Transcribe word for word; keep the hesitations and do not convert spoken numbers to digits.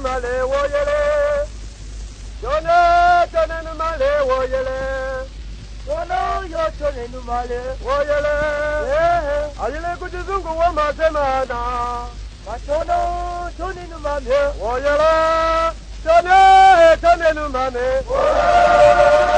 male woyele. Jone jone male woyele. Jone yo jone male woyele. Ayele kujizungu wa masemana. Machono jone male woyele. Jone jone male woyele.